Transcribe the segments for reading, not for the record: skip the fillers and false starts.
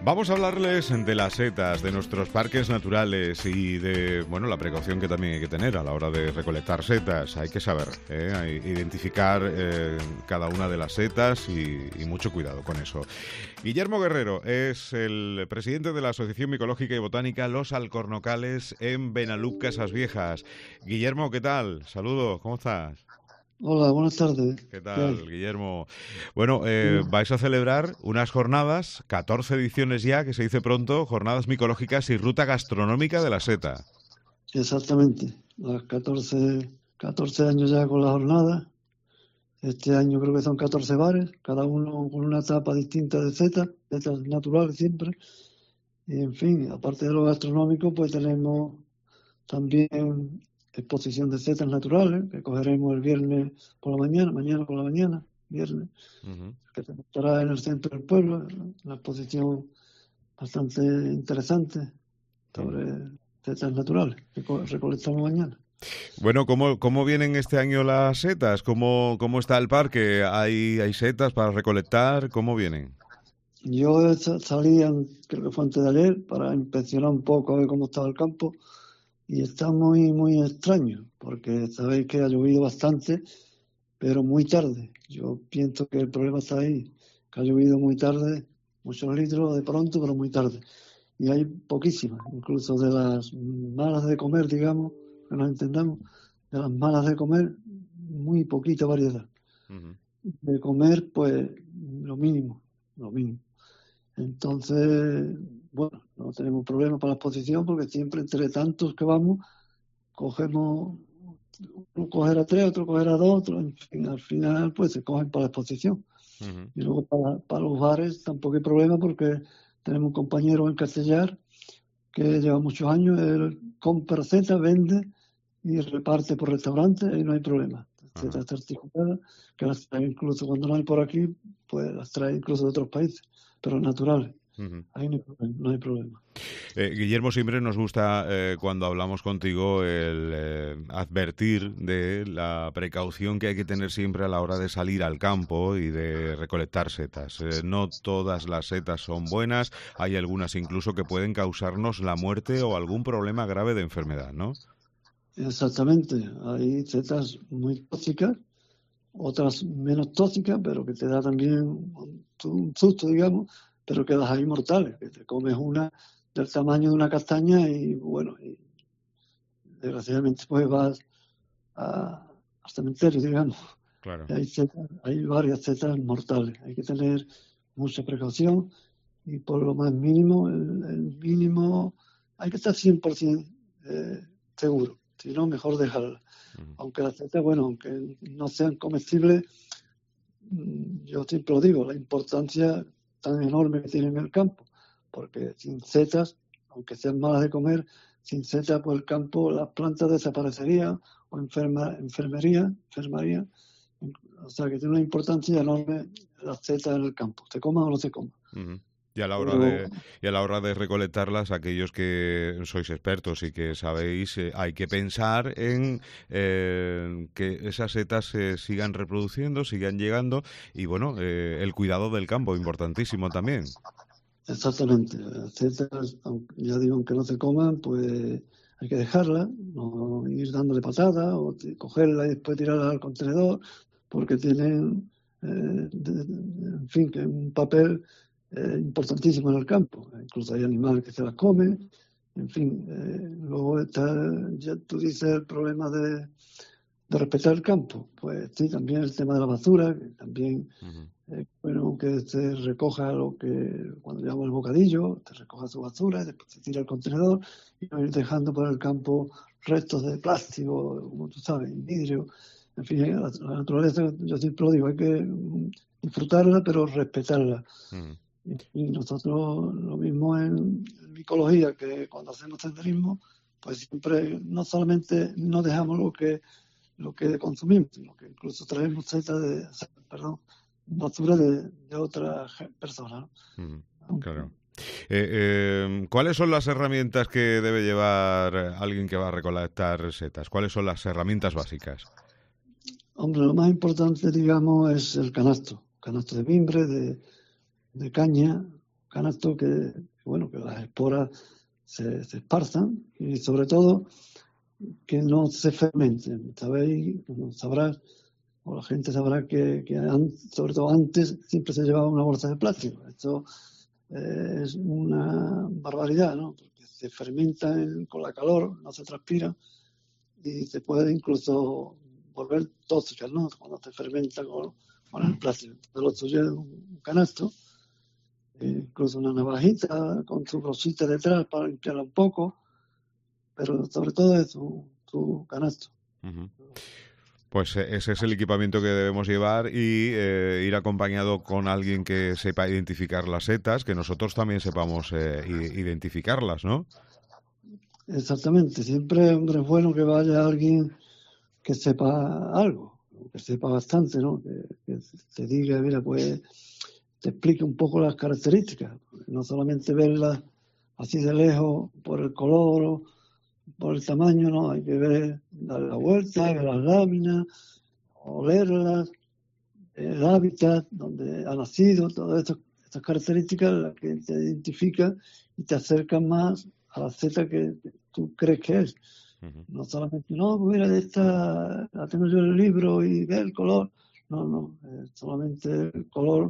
Vamos a hablarles de las setas, de nuestros parques naturales y de, bueno, la precaución que también hay que tener a la hora de recolectar setas. Hay que saber identificar cada una de las setas y mucho cuidado con eso. Guillermo Guerrero es el presidente de la Asociación Micológica y Botánica Los Alcornocales en Benalup, Casas Viejas. Guillermo, ¿qué tal? Saludos, ¿cómo estás? Hola, buenas tardes. ¿Qué ¿Qué hay? tal, Guillermo? Bueno, Dime. vais a celebrar unas jornadas, 14 ediciones ya, que se dice pronto, jornadas micológicas y ruta gastronómica de la seta. Exactamente. Las 14 años ya con la jornada. Este año creo que son 14 bares, cada uno con una etapa distinta de setas naturales siempre. Y en fin, aparte de lo gastronómico, pues tenemos también exposición de setas naturales, que cogeremos el viernes por la mañana por la mañana, viernes, Ujú. que estará en el centro del pueblo, una exposición bastante interesante Mm. sobre setas naturales que recolectamos mañana. Bueno, ¿cómo vienen este año las setas? ¿Cómo está el parque? ¿Hay setas para recolectar? ¿Cómo vienen? Yo salí, creo que fue antes de ayer, para inspeccionar un poco a ver cómo estaba el campo y está muy, muy extraño, porque sabéis que ha llovido bastante, pero muy tarde. Yo pienso que el problema está ahí, que ha llovido muy tarde, muchos litros de pronto, pero muy tarde. Y hay poquísimas, incluso de las malas de comer, digamos, que nos entendamos, de las malas de comer, muy poquita variedad. Ujú. De comer, pues lo mínimo, lo mínimo. Entonces, bueno, no tenemos problema para la exposición porque siempre entre tantos que vamos, cogemos, uno coger a tres, otro coger a dos, otro, en fin, al final pues se cogen para la exposición. Ujú. Y luego para los bares tampoco hay problema porque tenemos un compañero en Castellar que lleva muchos años, él compra setas, vende y reparte por restaurantes y no hay problema. Ajá. Setas certificadas, que las trae incluso cuando no hay por aquí, pues las trae incluso de otros países, pero naturales. Ujú. Ahí no hay problema. Guillermo, siempre nos gusta cuando hablamos contigo el advertir de la precaución que hay que tener siempre a la hora de salir al campo y de recolectar setas. No todas las setas son buenas, hay algunas incluso que pueden causarnos la muerte o algún problema grave de enfermedad, ¿no? Exactamente. Hay setas muy tóxicas, otras menos tóxicas, pero que te da también un susto, digamos, pero que las hay mortales, que te comes una del tamaño de una castaña y bueno, y desgraciadamente pues vas al cementerio, digamos. Claro. Hay varias setas mortales. Hay que tener mucha precaución y por lo más mínimo, el mínimo, hay que estar 100% seguro. Si no, mejor dejarla. Ujú. Aunque las setas, bueno, aunque no sean comestibles, yo siempre lo digo, la importancia tan enorme que tiene en el campo. Porque sin setas, aunque sean malas de comer, sin setas, pues el campo, las plantas desaparecerían o enfermarían. O sea que tiene una importancia enorme las setas en el campo, se coma o no se coma. Ujú. Y a la hora Pero de recolectarlas, aquellos que sois expertos y que sabéis, hay que pensar en que esas setas se sigan reproduciendo, sigan llegando y bueno, el cuidado del campo, importantísimo también. exactamente, las setas, ya digo, aunque no se coman, pues hay que dejarlas, no ir dándole patadas o cogerla y después tirarla al contenedor, porque tienen, en fin, que un papel importantísimo en el campo. Incluso hay animales que se las comen, en fin. Luego está, ya tú dices el problema de respetar el campo. Pues sí, también el tema de la basura, que también, Ujú. bueno, que se recoja lo que, cuando llegamos el bocadillo, te recoja su basura, después se tira al contenedor y no ir dejando por el campo restos de plástico, como tú sabes, vidrio. En fin, la naturaleza, yo siempre lo digo, hay que disfrutarla, pero respetarla. Ujú. Y nosotros lo mismo en micología, que cuando hacemos senderismo, pues siempre no solamente no dejamos lo que consumimos, sino que incluso traemos perdón, basura de otras personas, Ujú. ¿no? Claro. ¿Cuáles son las herramientas que debe llevar alguien que va a recolectar setas? ¿Cuáles son las herramientas básicas? Hombre, lo más importante, digamos, es el canasto de mimbre, de caña, canasto que las esporas se esparzan y sobre todo que no se fermenten. Sabrás, o la gente sabrá que sobre todo antes siempre se llevaba una bolsa de plástico. Esto es una barbaridad, ¿no? Porque se fermenta con la calor, no se transpira y se puede incluso volver tóxica, ¿no? Cuando se fermenta con el plástico. Entonces lo suyo es un canasto, incluso una navajita con su rosita detrás para limpiarla un poco, pero sobre todo es su canasto. Uh-huh. Pues ese es el equipamiento que debemos llevar y ir acompañado con alguien que sepa identificar las setas, que nosotros también sepamos identificarlas, ¿no? Exactamente. Siempre, hombre, es bueno que vaya alguien que sepa algo, que sepa bastante, ¿no? Que te diga, mira, pues te explique un poco las características. No solamente verlas así de lejos por el color o por el tamaño, no, hay que ver, darle la vuelta, ver las láminas, olerlas, el hábitat donde ha nacido, todas estas características las que te identifican y te acercan más a la seta que tú crees que es. Uh-huh. No solamente, no, mira, esta la tengo yo en el libro y ve el color. No, solamente el color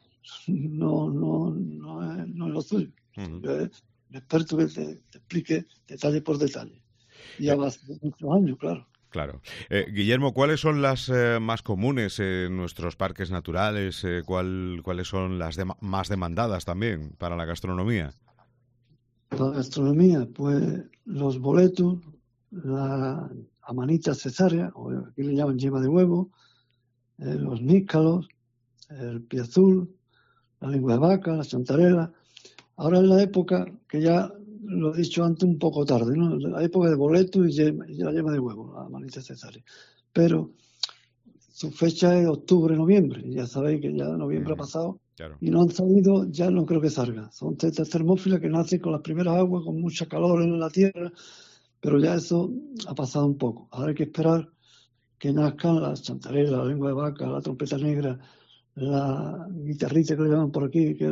no es lo suyo. Uh-huh. Un experto que te explique detalle por detalle. Y ya va hace muchos años, claro. Claro. Guillermo, ¿cuáles son las más comunes en nuestros parques naturales? ¿Cuáles son las más demandadas también para la gastronomía? Para la gastronomía, pues los boletus, la amanita cesárea, o aquí le llaman yema de huevo, los níscalos, el piazul, la lengua de vaca, la chantarela. Ahora es la época, que ya lo he dicho antes un poco tarde, ¿no? La época de boleto y la yema de huevo, la amanita cesárea. Pero su fecha es octubre, noviembre. Y ya sabéis que ya noviembre ha pasado. Claro. Y no han salido, ya no creo que salga. Son setas termófilas que nacen con las primeras aguas, con mucha calor en la tierra, pero ya eso ha pasado un poco. Ahora hay que esperar que nazcan las chantarelas, la lengua de vaca, la trompeta negra, la guitarrita que le llaman por aquí, que es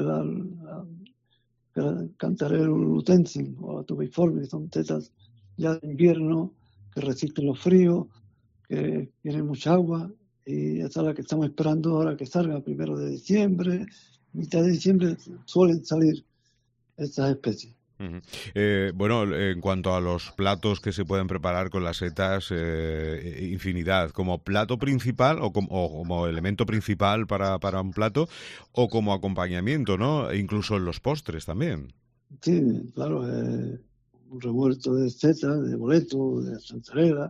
el cantarero lutensis o la tubiforme, que son tetas ya de invierno, que resisten los fríos, que tienen mucha agua, y esa es la que estamos esperando ahora que salga, 1 de diciembre, mitad de diciembre, suelen salir estas especies. Uh-huh. Bueno, en cuanto a los platos que se pueden preparar con las setas, infinidad. ¿Como plato principal o como elemento principal para un plato o como acompañamiento, ¿no? E incluso en los postres también. Sí, claro. Un revuelto de setas, de boleto, de chantarela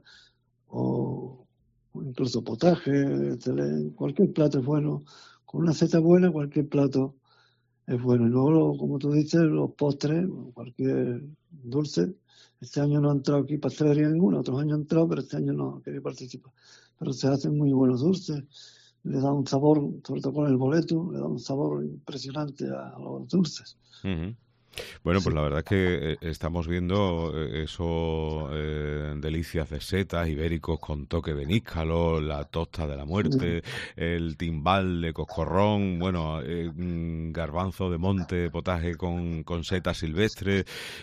o incluso potaje. Cualquier plato es bueno. Con una seta buena, cualquier plato es bueno. Y luego, como tú dices, los postres, cualquier dulce. Este año no ha entrado aquí pastelería ninguna, otros años han entrado, pero este año no quería participar. Pero se hacen muy buenos dulces, le da un sabor, sobre todo con el boleto, le da un sabor impresionante a los dulces. Uh-huh. Bueno, pues la verdad es que estamos viendo eso, delicias de setas, ibéricos con toque de níscalo, la tosta de la muerte, el timbal de coscorrón, bueno, garbanzo de monte, potaje con setas silvestres.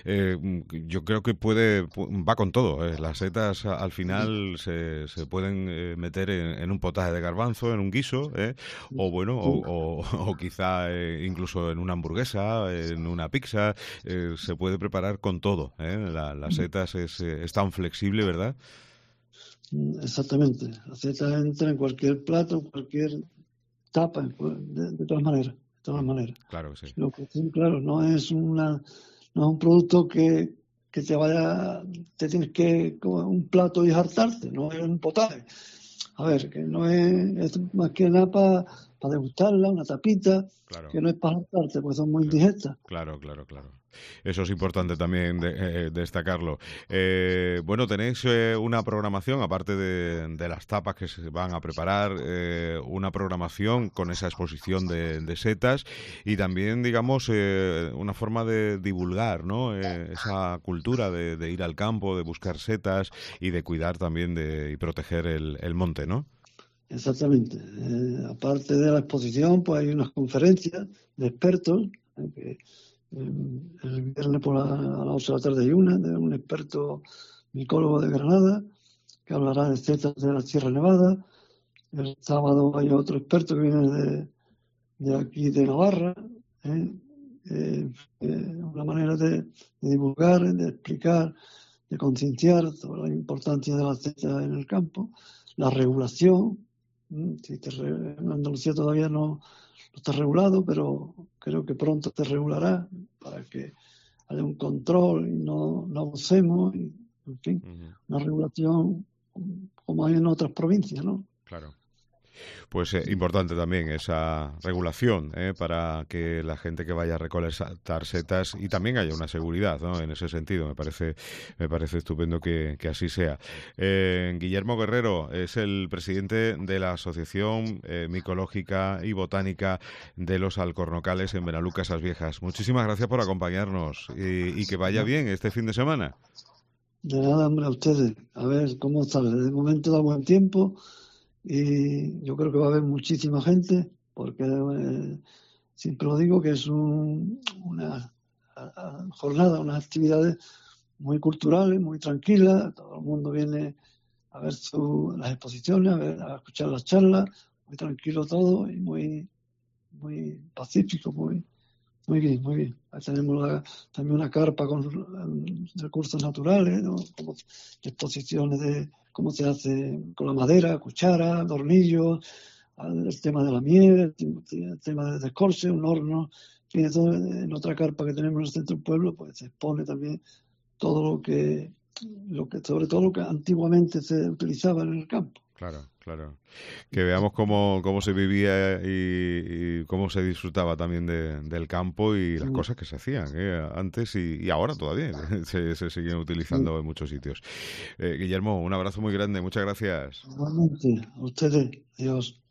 Yo creo que va con todo. Las setas al final se pueden meter en un potaje de garbanzo, en un guiso, o bueno, o quizá incluso en una hamburguesa, en una pizza. Se puede preparar con todo, las setas es tan flexible, ¿verdad? Exactamente. La seta entra en cualquier plato, en cualquier tapa, de todas maneras. Claro que sí. Lo que sí, claro, no es un producto que te tienes que comer un plato y hartarte, no es un potaje. A ver, que no es más que nada para degustarla, una tapita, claro. Que no es para hartarte, porque son muy indigestas. Claro. Eso es importante también destacarlo. Bueno, tenéis una programación, aparte de las tapas que se van a preparar, una programación con esa exposición de setas y también, digamos, una forma de divulgar, ¿no? Esa cultura de ir al campo, de buscar setas y de cuidar también y proteger el monte, ¿no? Exactamente. Aparte de la exposición, pues hay unas conferencias de expertos que el viernes a las 8 de la tarde hay una, de un experto micólogo de Granada, que hablará de setas de la Sierra Nevada. El sábado hay otro experto que viene de aquí de Navarra, una manera de divulgar, de explicar, de concienciar sobre la importancia de la setas en el campo, la regulación. En Andalucía todavía no está regulado, pero creo que pronto se regulará para que haya un control y no abusemos, y, en fin, una regulación como hay en otras provincias, ¿no? Claro. Pues importante también esa regulación para que la gente que vaya a recolectar setas y también haya una seguridad, ¿no? En ese sentido, me parece estupendo que así sea. Guillermo Guerrero es el presidente de la Asociación Micológica y Botánica de los Alcornocales en Benalucas As Viejas. Muchísimas gracias por acompañarnos y que vaya bien este fin de semana. De nada, hombre, a ustedes. A ver cómo sale. De momento da buen tiempo. Y yo creo que va a haber muchísima gente, porque siempre lo digo que es una jornada, unas actividades muy culturales, muy tranquilas. Todo el mundo viene a ver las exposiciones, a escuchar las charlas, muy tranquilo todo y muy pacífico, muy bien, muy bien. Ahí tenemos también una carpa con recursos naturales, ¿no? Como exposiciones de cómo se hace con la madera, cuchara, tornillos, el tema de la miel, el tema del descorche, un horno. En eso, en otra carpa que tenemos en el centro del pueblo, pues se expone también todo lo que sobre todo lo que antiguamente se utilizaba en el campo. Claro. Que veamos cómo se vivía y cómo se disfrutaba también del campo y las cosas que se hacían antes y ahora todavía se siguen utilizando en muchos sitios. Guillermo, un abrazo muy grande, muchas gracias. Igualmente, a ustedes, Dios.